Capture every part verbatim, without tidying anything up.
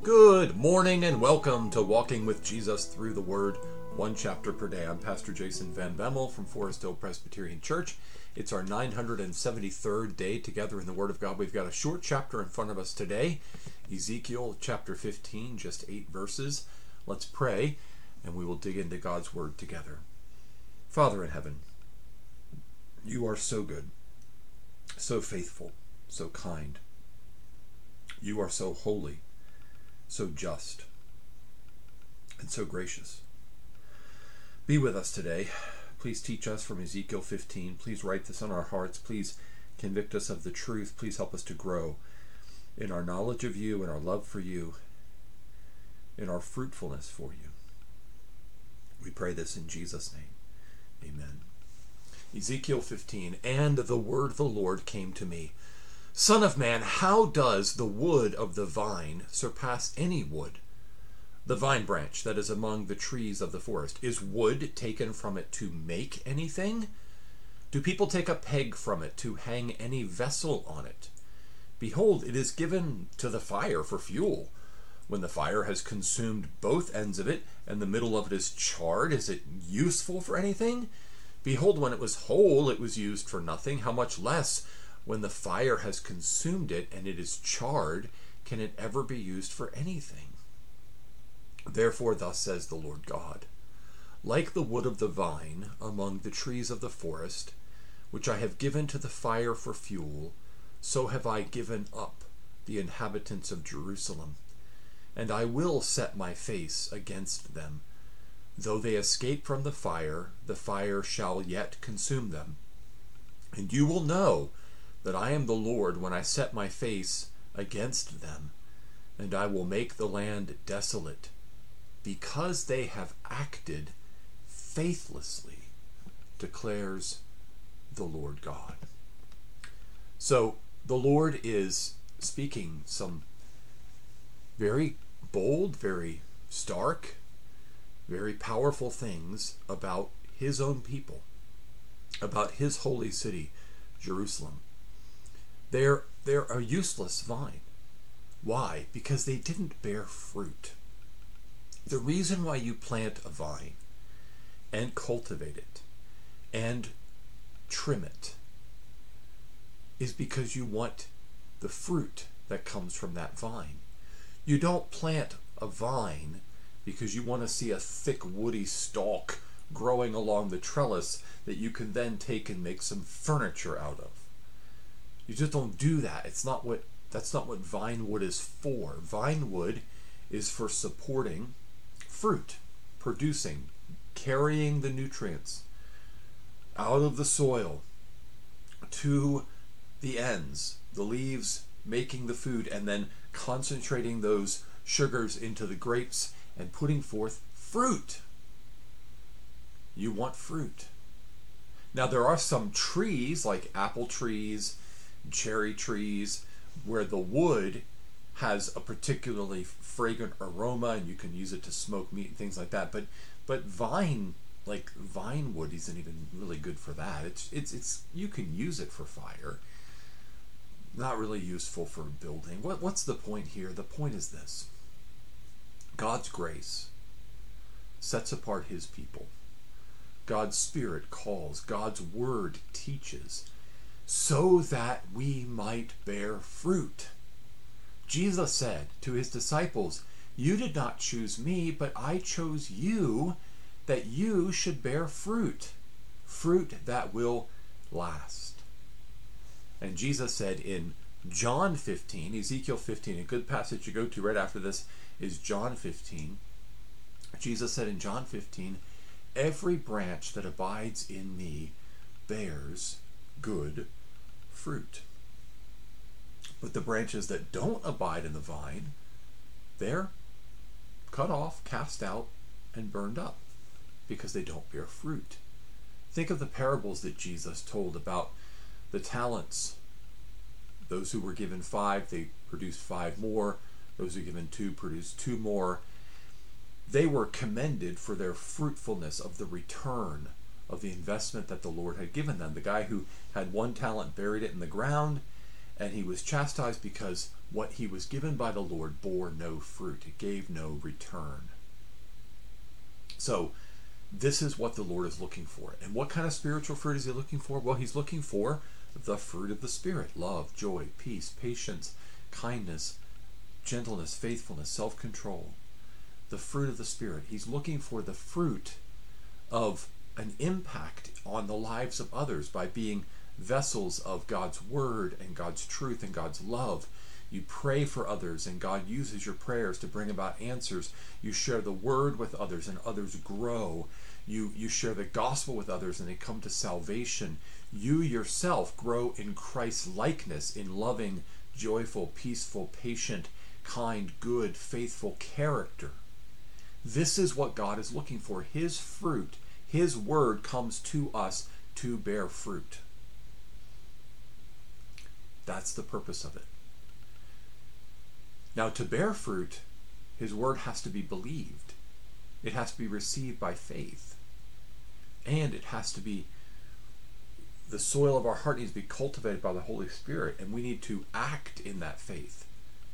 Good morning and welcome to Walking with Jesus Through the Word, one chapter per day. I'm Pastor Jason Van Bemmel from Forest Hill Presbyterian Church. It's our nine hundred seventy-third day together in the Word of God. We've got a short chapter in front of us today, Ezekiel chapter fifteen, just eight verses. Let's pray and we will dig into God's Word together. Father in heaven, you are so good, so faithful, so kind. You are so holy, so just, and so gracious. Be with us today. Please teach us from Ezekiel fifteen. Please write this on our hearts. Please convict us of the truth. Please help us to grow in our knowledge of you, in our love for you, in our fruitfulness for you. We pray this in Jesus' name. Amen. Ezekiel fifteen, and the word of the Lord came to me. Son of man, how does the wood of the vine surpass any wood? The vine branch that is among the trees of the forest. Is wood taken from it to make anything? Do people take a peg from it to hang any vessel on it? Behold, it is given to the fire for fuel. When the fire has consumed both ends of it, and the middle of it is charred, is it useful for anything? Behold, when it was whole, it was used for nothing. How much less, when the fire has consumed it and it is charred, can it ever be used for anything? Therefore, thus says the Lord God, like the wood of the vine among the trees of the forest, which I have given to the fire for fuel, so have I given up the inhabitants of Jerusalem, and I will set my face against them. Though they escape from the fire, the fire shall yet consume them. And you will know that I am the Lord when I set my face against them, and I will make the land desolate, because they have acted faithlessly, declares the Lord God. So the Lord is speaking some very bold, very stark, very powerful things about his own people, about his holy city, Jerusalem. They're, they're a useless vine. Why? Because they didn't bear fruit. The reason why you plant a vine and cultivate it and trim it is because you want the fruit that comes from that vine. You don't plant a vine because you want to see a thick woody stalk growing along the trellis that you can then take and make some furniture out of. You just don't do that. It's not what that's not what vine wood is for. Vine wood is for supporting fruit, producing, carrying the nutrients out of the soil to the ends, the leaves making the food, and then concentrating those sugars into the grapes and putting forth fruit. You want fruit. Now there are some trees like apple trees, cherry trees, where the wood has a particularly fragrant aroma and you can use it to smoke meat and things like that. But but vine, like vine wood, isn't even really good for that. It's it's it's you can use it for fire. Not really useful for building. What what's the point here? The point is this. God's grace sets apart his people. God's Spirit calls. God's Word teaches, so that we might bear fruit. Jesus said to his disciples, you did not choose me, but I chose you, that you should bear fruit, fruit that will last. And Jesus said in John fifteen, Ezekiel fifteen, a good passage to go to right after this is John fifteen. Jesus said in John fifteen, every branch that abides in me bears good fruit. But the branches that don't abide in the vine, they're cut off, cast out, and burned up because they don't bear fruit. Think of the parables that Jesus told about the talents. Those who were given five, they produced five more. Those who were given two produced two more. They were commended for their fruitfulness of the return of the investment that the Lord had given them. The guy who had one talent buried it in the ground, And he was chastised because what he was given by the Lord bore no fruit. It gave no return. So this is what the Lord is looking for. And what kind of spiritual fruit is he looking for? Well, he's looking for the fruit of the Spirit: love, joy, peace, patience, kindness, gentleness, faithfulness, self-control. The fruit of the Spirit. He's looking for the fruit of an impact on the lives of others by being vessels of God's word and God's truth and God's love. You pray for others and God uses your prayers to bring about answers. You share the word with others and others grow. You, you share the gospel with others and they come to salvation. You yourself grow in Christ's likeness, in loving, joyful, peaceful, patient, kind, good, faithful character. This is what God is looking for. His fruit, his word comes to us to bear fruit. That's the purpose of it. Now, to bear fruit, his word has to be believed. It has to be received by faith. And it has to be, the soil of our heart needs to be cultivated by the Holy Spirit, and we need to act in that faith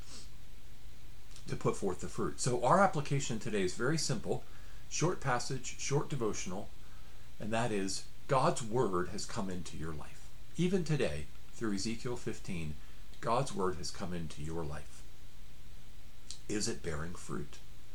to put forth the fruit. So our application today is very simple, short passage, short devotional, and that is God's word has come into your life. Even today, through Ezekiel fifteen, God's word has come into your life. Is it bearing fruit?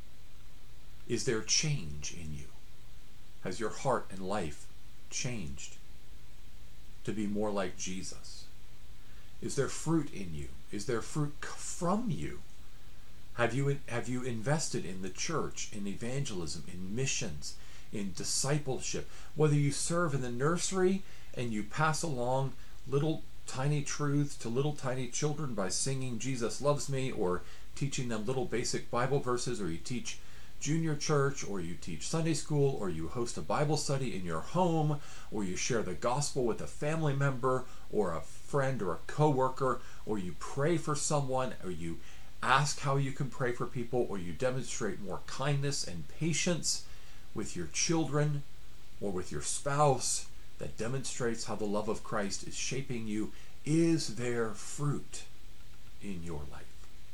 Is there change in you? Has your heart and life changed to be more like Jesus? Is there fruit in you? Is there fruit from you? Have you have you invested in the church, in evangelism, in missions, in discipleship? Whether you serve in the nursery and you pass along little tiny truths to little tiny children by singing Jesus Loves Me, or teaching them little basic Bible verses, or you teach junior church, or you teach Sunday school, or you host a Bible study in your home, or you share the gospel with a family member or a friend or a coworker, or you pray for someone, or you ask how you can pray for people, or you demonstrate more kindness and patience with your children or with your spouse, that demonstrates how the love of Christ is shaping you. Is there fruit in your life?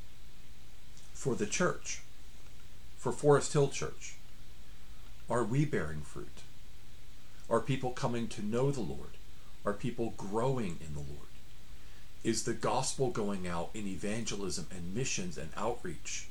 For the church, for Forest Hill Church, are we bearing fruit? Are people coming to know the Lord? Are people growing in the Lord? Is the gospel going out in evangelism and missions and outreach?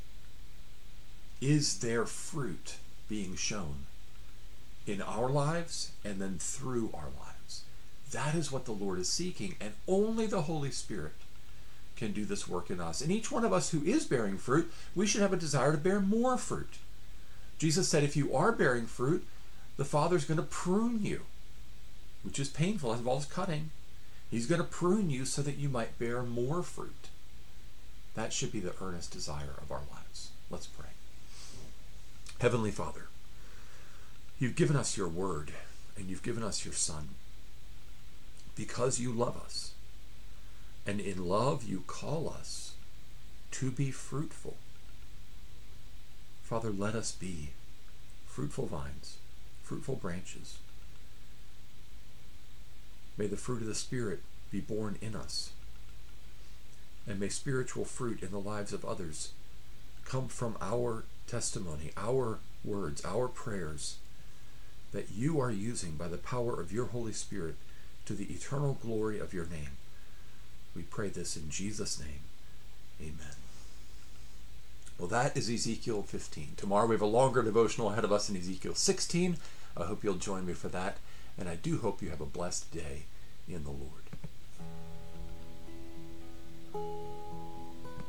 Is there fruit being shown in our lives and then through our lives? That is what the Lord is seeking, and only the Holy Spirit can do this work in us. And each one of us who is bearing fruit, we should have a desire to bear more fruit. Jesus said, if you are bearing fruit, the Father's going to prune you, which is painful, as well as cutting. He's going to prune you so that you might bear more fruit. That should be the earnest desire of our lives. Let's pray. Heavenly Father, you've given us your word, and you've given us your Son because you love us. And in love, you call us to be fruitful. Father, let us be fruitful vines, fruitful branches. May the fruit of the Spirit be born in us. And may spiritual fruit in the lives of others come from our testimony, our words, our prayers that you are using by the power of your Holy Spirit to the eternal glory of your name. We pray this in Jesus' name. Amen. Well, that is Ezekiel fifteen. Tomorrow we have a longer devotional ahead of us in Ezekiel sixteen. I hope you'll join me for that. And I do hope you have a blessed day in the Lord.